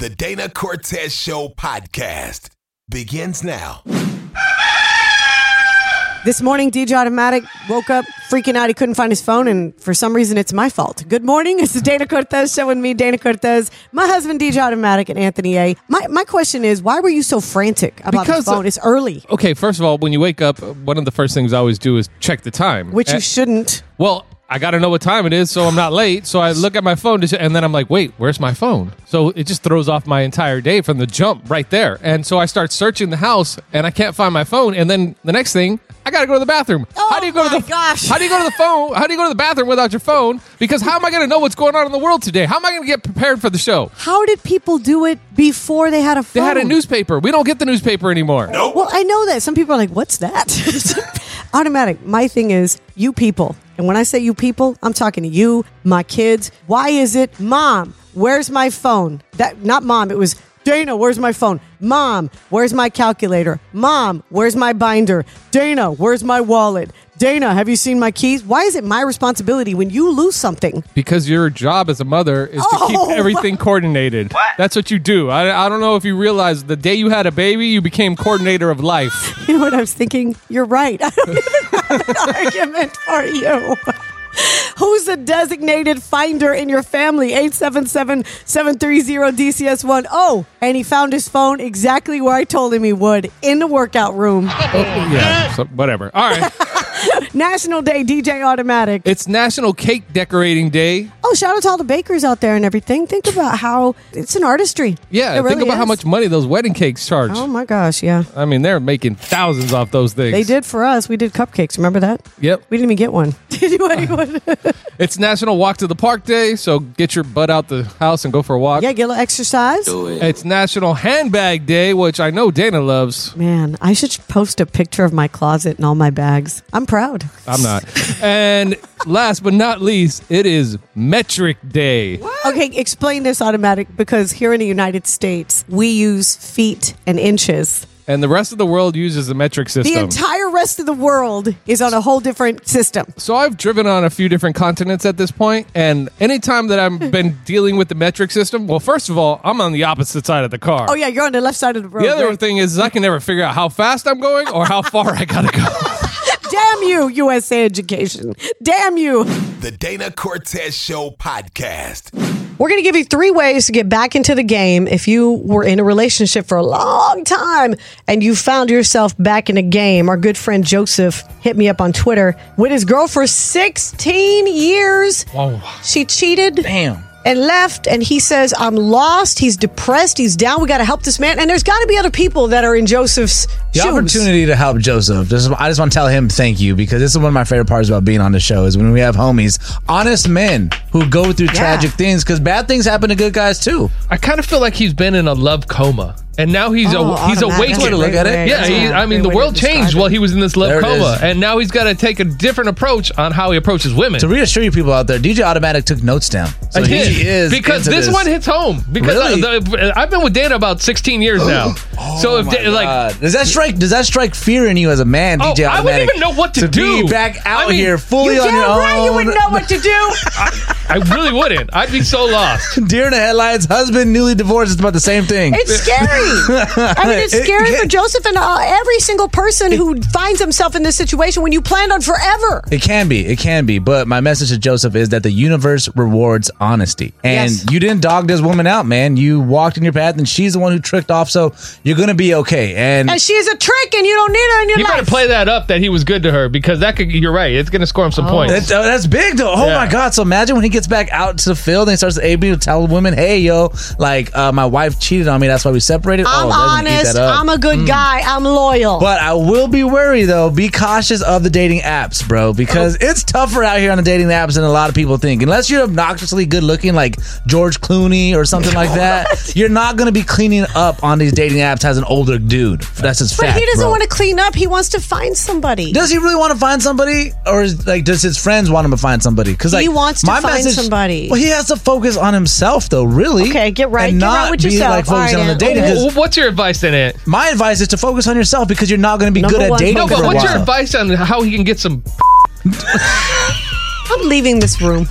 The Dana Cortez Show podcast begins now. This morning, DJ Automatic woke up freaking out. He couldn't find his phone, and for some reason, it's my fault. Good morning. It's the Dana Cortez Show with me, Dana Cortez, my husband, DJ Automatic, and Anthony A. My question is, why were you so frantic about the phone? It's early. Okay, first of all, when you wake up, one of the first things I always do is check the time. Which you shouldn't. Well, I got to know what time it is so I'm not late. So I look at my phone and then I'm like, wait, where's my phone? So it just throws off my entire day from the jump right there. And so I start searching the house and I can't find my phone. And then the next thing, I got to go to the bathroom. How do you go to the phone? How do you go to the bathroom without your phone? Because how am I going to know what's going on in the world today? How am I going to get prepared for the show? How did people do it before they had a phone? They had a newspaper. We don't get the newspaper anymore. Nope. Well, I know that. Some people are like, what's that? Automatic. My thing is, you people. And when I say you people, I'm talking to you, my kids. Why is it, Mom, where's my phone? Not Mom, it was Dana, where's my phone? Mom, where's my calculator? Mom, where's my binder? Dana, where's my wallet? Dana, have you seen my keys? Why is it my responsibility when you lose something? Because your job as a mother is to keep everything coordinated. What? That's what you do. I don't know if you realize the day you had a baby, you became coordinator of life. You know what I was thinking? You're right. I don't even have an argument for you. Who's the designated finder in your family? 877-730-DCS1. Oh, and he found his phone exactly where I told him he would, in the workout room. Yeah, so whatever. All right. National Day, DJ Automatic. It's National Cake Decorating Day. Oh, shout out to all the bakers out there and everything. Think about how it's an artistry. Yeah, it think really about is. how much money those wedding cakes charge. Oh, my gosh, yeah. I mean, they're making thousands off those things. They did for us. We did cupcakes. Remember that? Yep. We didn't even get one. Did you anyone? It's National Walk to the Park Day, so get your butt out the house and go for a walk. Yeah, get a little exercise. It's National Handbag Day, which I know Dana loves. Man, I should post a picture of my closet and all my bags. I'm proud. I'm not. And last but not least, it is Metric Day. What? Okay, explain this, Automatic, because here in the United States, we use feet and inches. And the rest of the world uses the metric system. The entire rest of the world is on a whole different system. So I've driven on a few different continents at this point, and anytime that I've been dealing with the metric system, well, first of all, I'm on the opposite side of the car. Oh, yeah, you're on the left side of the road. The other thing is I can never figure out how fast I'm going or how far I gotta go. Damn you, USA education. Damn you. The Dana Cortez Show podcast. We're going to give you 3 ways to get back into the game if you were in a relationship for a long time and you found yourself back in the game. Our good friend Joseph hit me up on Twitter with his girl for 16 years. Whoa. She cheated. Damn. And left, and he says, I'm lost, he's depressed, he's down, we got to help this man. And there's got to be other people that are in Joseph's shoes. The opportunity to help Joseph. I just want to tell him thank you, because this is one of my favorite parts about being on the show is when we have homies, honest men who go through tragic things, because bad things happen to good guys too. I kind of feel like he's been in a love coma. And now he's awakened. Way to look at it. Yeah, the world changed while he was in this love coma. And now he's got to take a different approach on how he approaches women. To reassure you people out there, DJ Automatic took notes down. So I did. He is because this one hits home. Because really? I've been with Dana about 16 years now. So if does that strike fear in you as a man, DJ Automatic? I wouldn't even know what to do. Be back out here fully on your own. Right, you wouldn't know what to do. I really wouldn't. I'd be so lost. Deer in the headlights, husband, newly divorced, it's about the same thing. It's scary. I mean, it's scary for Joseph and every single person who finds himself in this situation when you planned on forever. It can be. But my message to Joseph is that the universe rewards honesty. And you didn't dog this woman out, man. You walked in your path, and she's the one who tricked off, so you're going to be okay. And she's a trick, and you don't need her in your life. You better play that up that he was good to her, because you're right. It's going to score him some points. That's big, though. Oh, my God. So imagine when he gets back out to the field and he starts able to tell women, hey, yo, my wife cheated on me. That's why we separated. I'm honest. I'm a good guy. I'm loyal. But I will be wary, though. Be cautious of the dating apps, bro, because it's tougher out here on the dating apps than a lot of people think. Unless you're obnoxiously good looking like George Clooney or something like that, you're not going to be cleaning up on these dating apps as an older dude. That's his fact, But he doesn't bro. want to clean up. He wants to find somebody. Does he really want to find somebody? Or does his friends want him to find somebody? Because he wants to find somebody. Well, he has to focus on himself, though, really. Okay, get right. And get not right with be yourself. focusing on the dating. What's your advice then, Ant? My advice is to focus on yourself, because you're not going to be good at dating. No, for but a what's your while. advice on how he can get some? I'm leaving this room.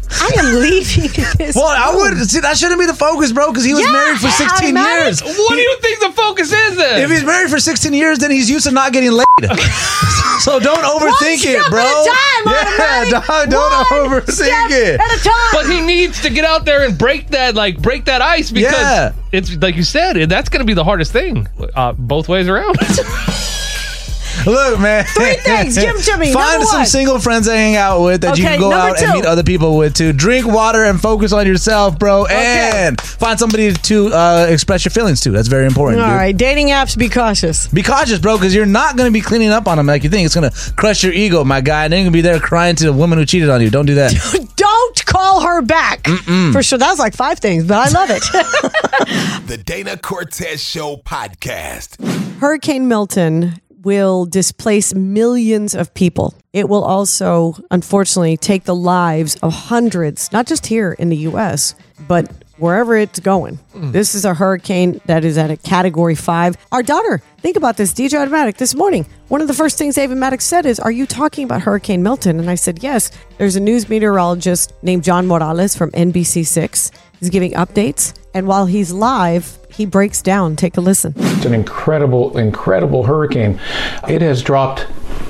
I am leaving this. Well, I would see that shouldn't be the focus, bro, because he was married for 16 years. What do you think the focus is then? If he's married for 16 years, then he's used to not getting laid. So don't overthink it, bro. Don't overthink it. At a time. But he needs to get out there and break that ice because it's like you said, that's going to be the hardest thing. Both ways around. Look, man. 3 things. Give them to me. Find some single friends to hang out with that you can go out and meet other people with too. Drink water and focus on yourself, bro. And find somebody to express your feelings to. That's very important. All right. Dating apps, be cautious. Be cautious, bro, because you're not going to be cleaning up on them like you think. It's going to crush your ego, my guy. And then you're going to be there crying to the woman who cheated on you. Don't do that. Don't call her back. For sure. That was like 5 things, but I love it. The Dana Cortez Show podcast. Hurricane Milton will displace millions of people. It will also, unfortunately, take the lives of hundreds, not just here in the U.S., but wherever it's going. This is a hurricane that is at a Category 5. Our daughter, think about this, DJ Automatic, this morning, one of the first things Ava Maddox said is, are you talking about Hurricane Milton? And I said, yes. There's a news meteorologist named John Morales from NBC6. He's giving updates. And while he's live, he breaks down. Take a listen. It's an incredible, incredible hurricane. It has dropped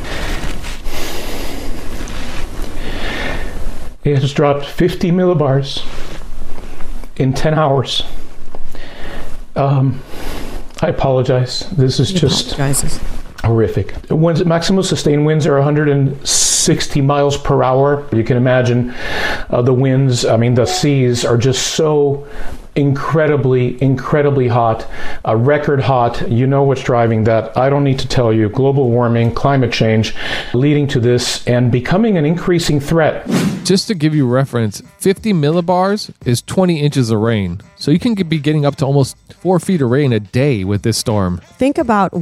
50 millibars in 10 hours. I apologize. This is just horrific. Maximum sustained winds are 160 miles per hour. You can imagine the winds. I mean, the seas are just so incredibly hot, record hot. You know what's driving that. I don't need to tell you. Global warming, climate change leading to this and becoming an increasing threat. Just to give you reference, 50 millibars is 20 inches of rain. So you can be getting up to almost 4 feet of rain a day with this storm. Think about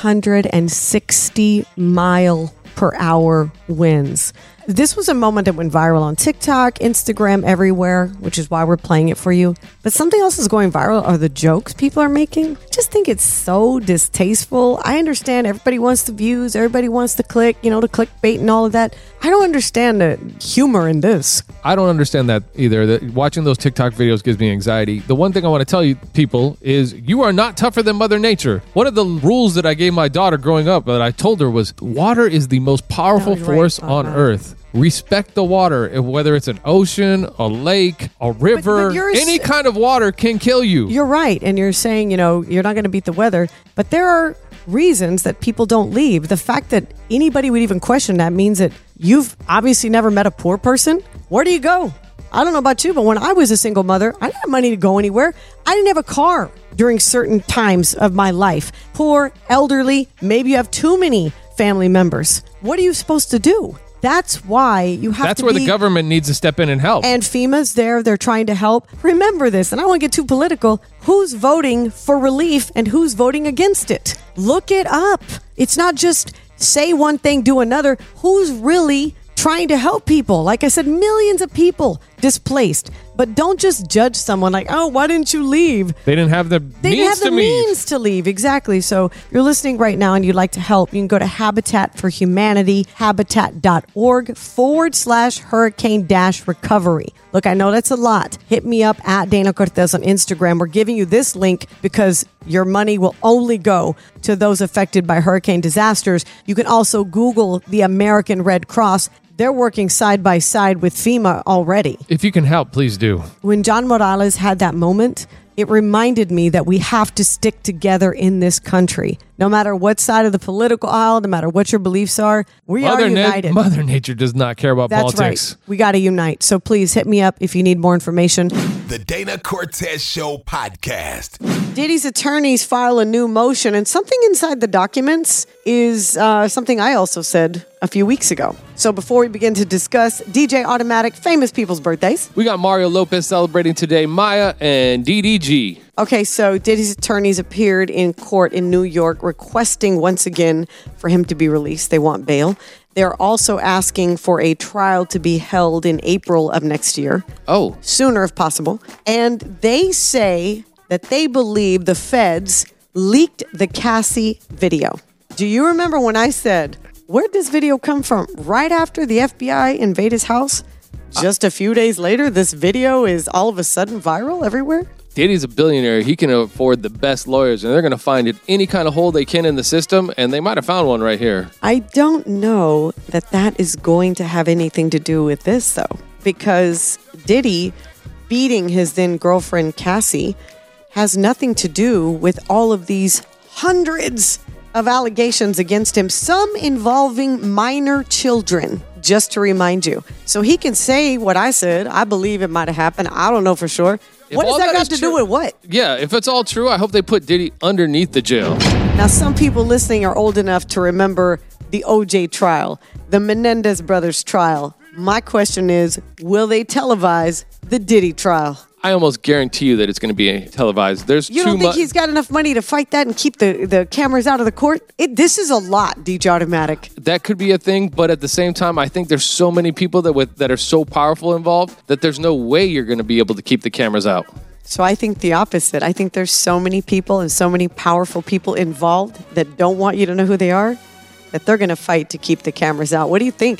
160 mile per hour winds. This was a moment that went viral on TikTok, Instagram, everywhere, which is why we're playing it for you. But something else is going viral are the jokes people are making. I just think it's so distasteful. I understand everybody wants the views, everybody wants to click, the clickbait and all of that. I don't understand the humor in this. I don't understand that either. Watching those TikTok videos gives me anxiety. The one thing I want to tell you people is you are not tougher than Mother Nature. One of the rules that I gave my daughter growing up that I told her was water is the most powerful force on earth. Respect the water, whether it's an ocean, a lake, a river, any kind of water can kill you. You're right. And you're saying, you're not going to beat the weather. But there are reasons that people don't leave. The fact that anybody would even question that means that you've obviously never met a poor person. Where do you go? I don't know about you, but when I was a single mother, I didn't have money to go anywhere. I didn't have a car during certain times of my life. Poor, elderly, maybe you have too many family members. What are you supposed to do? That's why you have That's where the government needs to step in and help. And FEMA's there. They're trying to help. Remember this, and I don't want to get too political. Who's voting for relief and who's voting against it? Look it up. It's not just say one thing, do another. Who's really trying to help people? Like I said, millions of people displaced. But don't just judge someone like, oh, why didn't you leave? They didn't have the means to leave. Exactly. So if you're listening right now and you'd like to help, you can go to Habitat for Humanity, habitat.org/hurricane-recovery. Look, I know that's a lot. Hit me up at Dana Cortez on Instagram. We're giving you this link because your money will only go to those affected by hurricane disasters. You can also Google the American Red Cross. They're working side by side with FEMA already. If you can help, please do. When John Morales had that moment, it reminded me that we have to stick together in this country. No matter what side of the political aisle, no matter what your beliefs are, we are united. Mother Nature does not care about politics. That's right. We got to unite. So please hit me up if you need more information. The Dana Cortez Show podcast. Diddy's attorneys file a new motion, and something inside the documents is something I also said a few weeks ago. So before we begin to discuss DJ Automatic famous people's birthdays. We got Mario Lopez celebrating today, Maya, and DDG. Okay, so Diddy's attorneys appeared in court in New York requesting once again for him to be released. They want bail. They're also asking for a trial to be held in April of next year. Oh. Sooner if possible. And they say that they believe the feds leaked the Cassie video. Do you remember when I said, where'd this video come from? Right after the FBI invade his house? just a few days later, this video is all of a sudden viral everywhere? Diddy's a billionaire. He can afford the best lawyers, and they're going to find any kind of hole they can in the system, and they might have found one right here. I don't know that is going to have anything to do with this, though, because Diddy beating his then girlfriend Cassie has nothing to do with all of these hundreds of allegations against him, some involving minor children, just to remind you. So he can say what I said. I believe it might have happened. I don't know for sure. What does that got to do with what? Yeah, if it's all true, I hope they put Diddy underneath the jail. Now, some people listening are old enough to remember the OJ trial, the Menendez brothers trial. My question is, will they televise the Diddy trial? I almost guarantee you that it's going to be televised. You don't think he's got enough money to fight that and keep the cameras out of the court? This is a lot, DJ Automatic. That could be a thing, but at the same time, I think there's so many people that are so powerful involved that there's no way you're going to be able to keep the cameras out. So I think the opposite. I think there's so many people and so many powerful people involved that don't want you to know who they are, that they're going to fight to keep the cameras out. What do you think?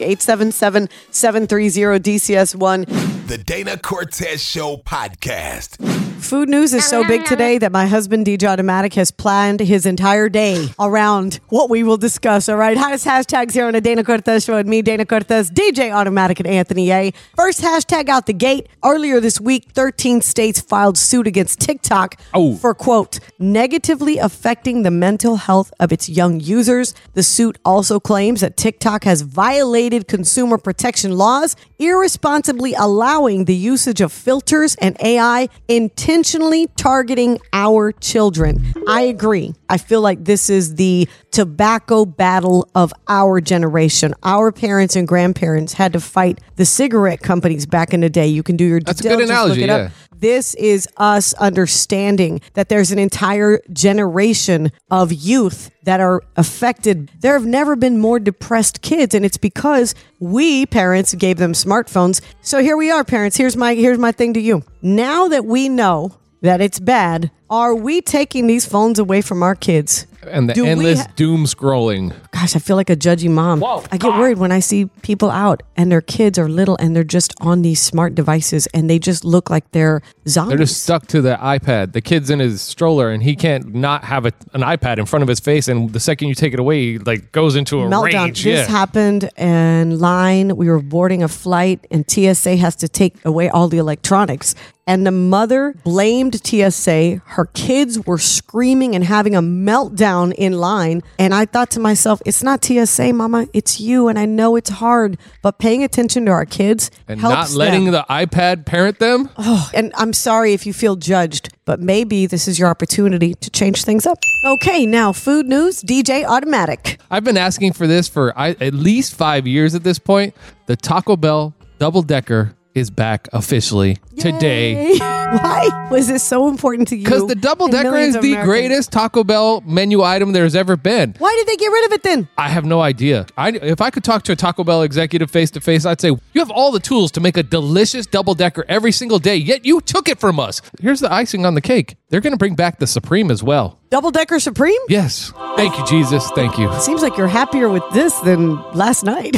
877-730-DCS1. The Dana Cortez Show podcast. Food news is so big today that my husband, DJ Automatic, has planned his entire day around what we will discuss, all right? Hottest hashtags here on the Dana Cortez Show with me, Dana Cortez, DJ Automatic, and Anthony A. First hashtag out the gate. Earlier this week, 13 states filed suit against TikTok for, quote, negatively affecting the mental health of its young users. The suit also claims that TikTok has violated consumer protection laws, irresponsibly allowing the usage of filters and AI intentionally targeting our children. I agree. I feel like this is the tobacco battle of our generation. Our parents and grandparents had to fight the cigarette companies back in the day. You can do your due diligence. That's a good analogy, look it up. This is us understanding that there's an entire generation of youth that are affected. There have never been more depressed kids, and it's because we, parents, gave them smartphones. So here we are, parents. Here's my thing to you. Now that we know that it's bad, are we taking these phones away from our kids? And the endless doom scrolling. Gosh, I feel like a judgy mom. Whoa, I get worried when I see people out and their kids are little and they're just on these smart devices and they just look like they're zombies. They're just stuck to the iPad. The kid's in his stroller and he can't not have an iPad in front of his face. And the second you take it away, he like goes into a meltdown. rage. This happened in line. We were boarding a flight and TSA has to take away all the electronics. And the mother blamed TSA. Her kids were screaming and having a meltdown in line. And I thought to myself, it's not TSA, Mama. It's you. And I know it's hard. But paying attention to our kids and helps not letting them. the iPad parent them. Oh, and I'm sorry if you feel judged, but maybe this is your opportunity to change things up. Okay, now food news, DJ Automatic. I've been asking for this for at least 5 years at this point. The Taco Bell Double Decker is back officially today. Why was this so important to you? Because the Double Decker is the greatest Taco Bell menu item there's ever been. Why did they get rid of it then? I have no idea. If I could talk to a Taco Bell executive face to face, I'd say, you have all the tools to make a delicious Double Decker every single day, yet you took it from us. Here's the icing on the cake. They're going to bring back the Supreme as well. Double Decker Supreme? Yes. Thank you, Jesus. Thank you. It seems like you're happier with this than last night.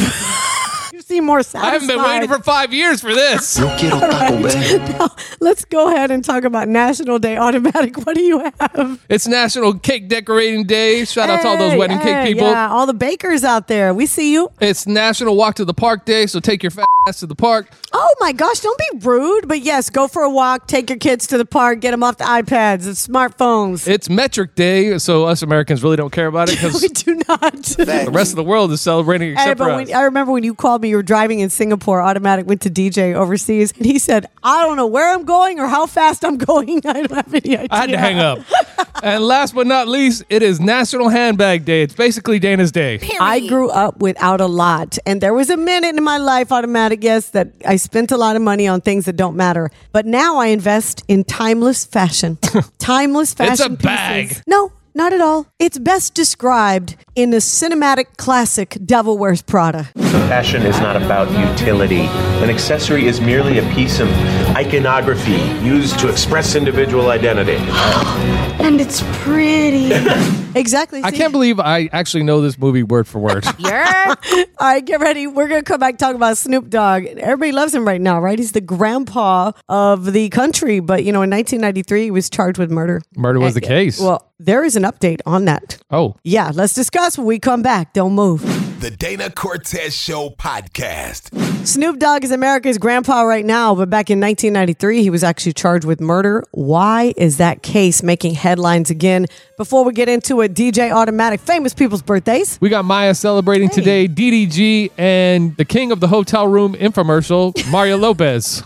You seem more satisfied. I haven't been waiting for 5 years for this. All right. Now, let's go ahead and talk about National Day Automatic. What do you have? It's National Cake Decorating Day. Shout out to all those wedding cake people. Yeah, all the bakers out there. We see you. It's National Walk to the Park Day, so take your fat ass to the park. Oh my gosh, don't be rude. But yes, go for a walk, take your kids to the park, get them off the iPads and smartphones. It's Metric Day, so us Americans really don't care about it because we do not. The rest of the world is celebrating except for us. I remember when you called me, you were driving in Singapore, Automatic went to DJ overseas, and he said, I don't know where I'm going or how fast I'm going. I don't have any idea. I had to hang up. And last but not least, it is National Handbag Day. It's basically Dana's Day. I grew up without a lot, and there was a minute in my life, Automatic, yes, that I spent a lot of money on things that don't matter. But now I invest in timeless fashion. Timeless fashion It's a bag. Pieces. No, not at all. It's best described in the cinematic classic Devil Wears Prada. Fashion is not about utility. An accessory is merely a piece of iconography used to express individual identity. And it's pretty. Exactly. I can't believe I actually know this movie word for word. Yeah. All right, get ready. We're going to come back and talk about Snoop Dogg. Everybody loves him right now, right? He's the grandpa of the country. But, in 1993, he was charged with murder. Murder was the case. Well, there is an update on that. Oh. Yeah, let's discuss when we come back. Don't move. The Dana Cortez Show podcast. Snoop Dogg is America's grandpa right now, but back in 1993, he was actually charged with murder. Why is that case making headlines again? Before we get into it, DJ Automatic, famous people's birthdays. We got Maya celebrating today, DDG, and the king of the hotel room infomercial, Mario Lopez.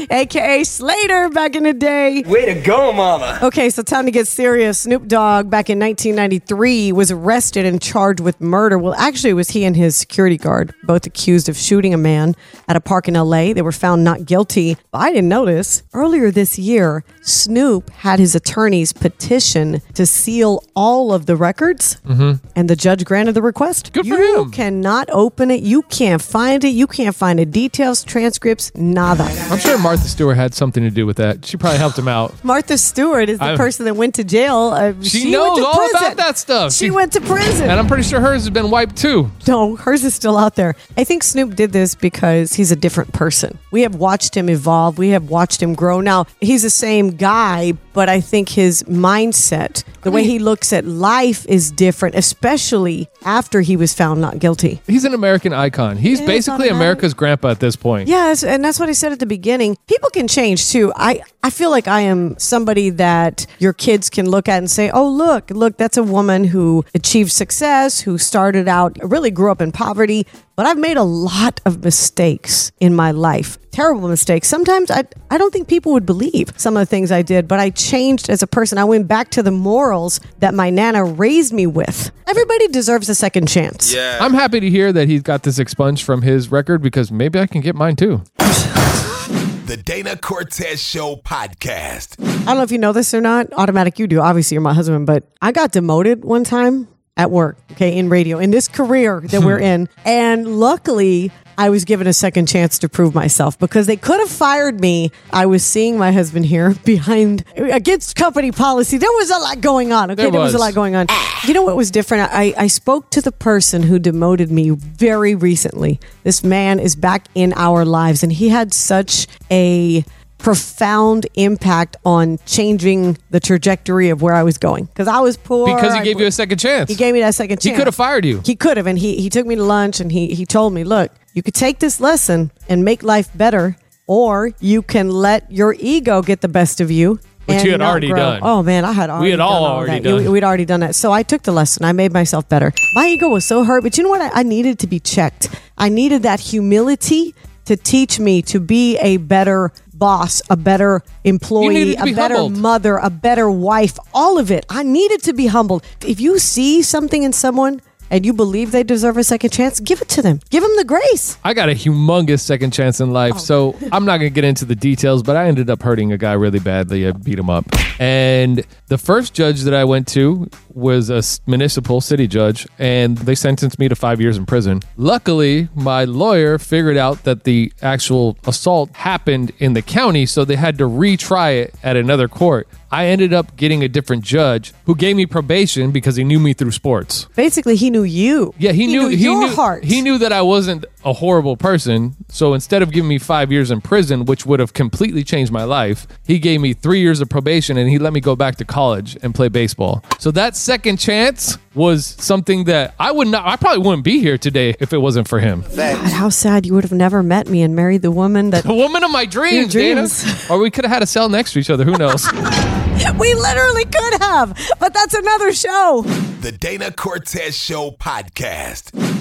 AKA Slater back in the day. Way to go, mama. Okay, so time to get serious. Snoop Dogg back in 1993 was arrested and charged with murder. Well, actually, it was he and his security guard, both accused of shooting a man at a park in LA. They were found not guilty. But I didn't notice. Earlier this year, Snoop had his attorneys petition to seal all of the records, and the judge granted the request. Good for him. You cannot open it. You can't find it. You can't find the details, transcripts, nada. I'm sure Martha Stewart had something to do with that. She probably helped him out. Martha Stewart is the person that went to jail. She knows went to all prison. about that stuff. She went to prison. And I'm pretty sure hers has been wiped too. No, hers is still out there. I think Snoop did this because he's a different person. We have watched him evolve. We have watched him grow. Now, he's the same guy, but I think his mindset, the way he looks at life is different, especially after he was found not guilty. He's an American icon. He's basically America's grandpa at this point. Yes, and that's what I said at the beginning. People can change too. I feel like I am somebody that your kids can look at and say, oh, look, that's a woman who achieved success, who started out, really grew up in poverty. But I've made a lot of mistakes in my life. Terrible mistakes. Sometimes I don't think people would believe some of the things I did, but I changed as a person. I went back to the morals that my Nana raised me with. Everybody deserves a second chance. Yeah. I'm happy to hear that he's got this expunged from his record because maybe I can get mine too. The Dana Cortez Show podcast. I don't know if you know this or not. Automatic, you do. Obviously, you're my husband, but I got demoted one time at work, okay, in radio, in this career that we're in. And luckily, I was given a second chance to prove myself because they could have fired me. I was seeing my husband here against company policy. There was a lot going on, okay? There was a lot going on. You know what was different? I spoke to the person who demoted me very recently. This man is back in our lives, and he had such a profound impact on changing the trajectory of where I was going. Because I was poor. Because he gave you a second chance. He gave me that second chance. He could have fired you. He could have. And he took me to lunch and he told me, look, you could take this lesson and make life better, or you can let your ego get the best of you. Which you had already done. Oh, man, I had already We had done all all already that. done. We'd already done that. So I took the lesson. I made myself better. My ego was so hurt. But you know what? I needed to be checked. I needed that humility to teach me to be a better boss, a better employee, a better humbled. mother, a better wife, all of it. I needed to be humbled. If you see something in someone and you believe they deserve a second chance, give it to them. Give them the grace. I got a humongous second chance in life, so I'm not going to get into the details, but I ended up hurting a guy really badly. I beat him up. And the first judge that I went to was a municipal city judge, and they sentenced me to 5 years in prison. Luckily, my lawyer figured out that the actual assault happened in the county, so they had to retry it at another court. I ended up getting a different judge who gave me probation because he knew me through sports. Basically, he knew you. Yeah, he knew your heart. He knew that I wasn't a horrible person. So instead of giving me 5 years in prison, which would have completely changed my life, he gave me 3 years of probation and he let me go back to college and play baseball. So that second chance was something that I probably wouldn't be here today if it wasn't for him. God, how sad you would have never met me and married the woman that... The woman of my dreams, Your Dana. dreams. Or we could have had a cell next to each other. Who knows? We literally could have, but that's another show. The Dana Cortez Show podcast.